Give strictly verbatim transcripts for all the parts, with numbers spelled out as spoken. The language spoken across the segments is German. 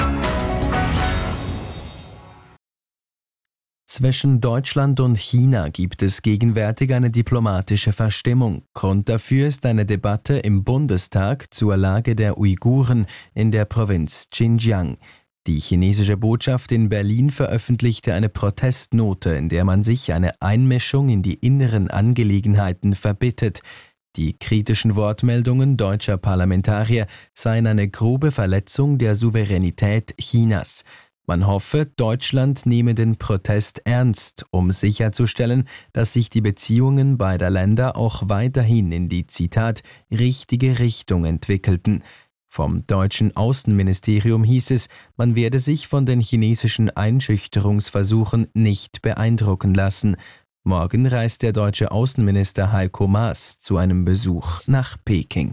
Zwischen Deutschland und China gibt es gegenwärtig eine diplomatische Verstimmung. Grund dafür ist eine Debatte im Bundestag zur Lage der Uiguren in der Provinz Xinjiang. Die chinesische Botschaft in Berlin veröffentlichte eine Protestnote, in der man sich eine Einmischung in die inneren Angelegenheiten verbittet. Die kritischen Wortmeldungen deutscher Parlamentarier seien eine grobe Verletzung der Souveränität Chinas. Man hoffe, Deutschland nehme den Protest ernst, um sicherzustellen, dass sich die Beziehungen beider Länder auch weiterhin in die, Zitat, richtige Richtung entwickelten. Vom deutschen Außenministerium hieß es, man werde sich von den chinesischen Einschüchterungsversuchen nicht beeindrucken lassen. Morgen reist der deutsche Außenminister Heiko Maas zu einem Besuch nach Peking.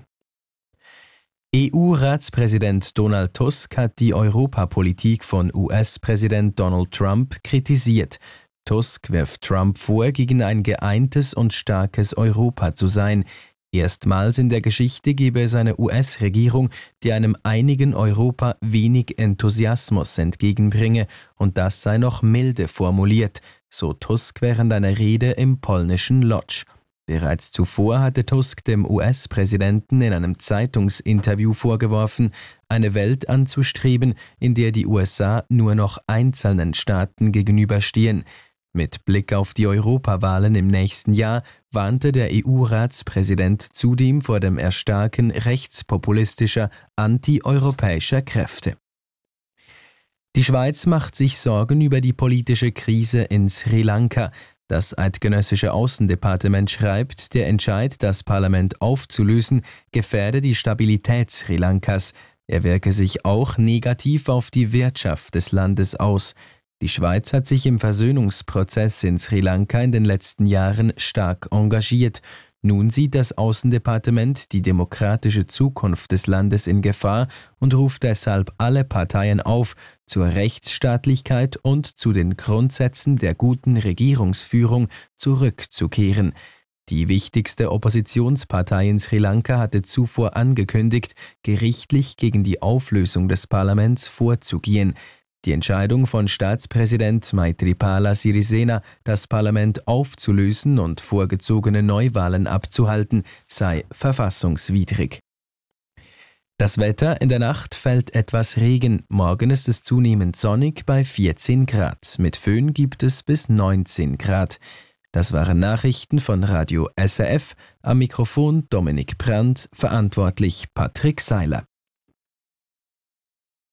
E U-Ratspräsident Donald Tusk hat die Europapolitik von U S-Präsident Donald Trump kritisiert. Tusk wirft Trump vor, gegen ein geeintes und starkes Europa zu sein. Erstmals in der Geschichte gebe es eine U S-Regierung, die einem einigen Europa wenig Enthusiasmus entgegenbringe, und das sei noch milde formuliert, so Tusk während einer Rede im polnischen Łódź. Bereits zuvor hatte Tusk dem U S-Präsidenten in einem Zeitungsinterview vorgeworfen, eine Welt anzustreben, in der die U S A nur noch einzelnen Staaten gegenüberstehen. Mit Blick auf die Europawahlen im nächsten Jahr warnte der E U-Ratspräsident zudem vor dem Erstarken rechtspopulistischer, antieuropäischer Kräfte. Die Schweiz macht sich Sorgen über die politische Krise in Sri Lanka. Das eidgenössische Außendepartement schreibt, der Entscheid, das Parlament aufzulösen, gefährde die Stabilität Sri Lankas. Er wirke sich auch negativ auf die Wirtschaft des Landes aus. Die Schweiz hat sich im Versöhnungsprozess in Sri Lanka in den letzten Jahren stark engagiert. Nun sieht das Außendepartement die demokratische Zukunft des Landes in Gefahr und ruft deshalb alle Parteien auf, zur Rechtsstaatlichkeit und zu den Grundsätzen der guten Regierungsführung zurückzukehren. Die wichtigste Oppositionspartei in Sri Lanka hatte zuvor angekündigt, gerichtlich gegen die Auflösung des Parlaments vorzugehen. Die Entscheidung von Staatspräsident Maithripala Sirisena, das Parlament aufzulösen und vorgezogene Neuwahlen abzuhalten, sei verfassungswidrig. Das Wetter: in der Nacht fällt etwas Regen, morgen ist es zunehmend sonnig bei vierzehn Grad, mit Föhn gibt es bis neunzehn Grad. Das waren Nachrichten von Radio S R F, am Mikrofon Dominik Brandt, verantwortlich Patrick Seiler.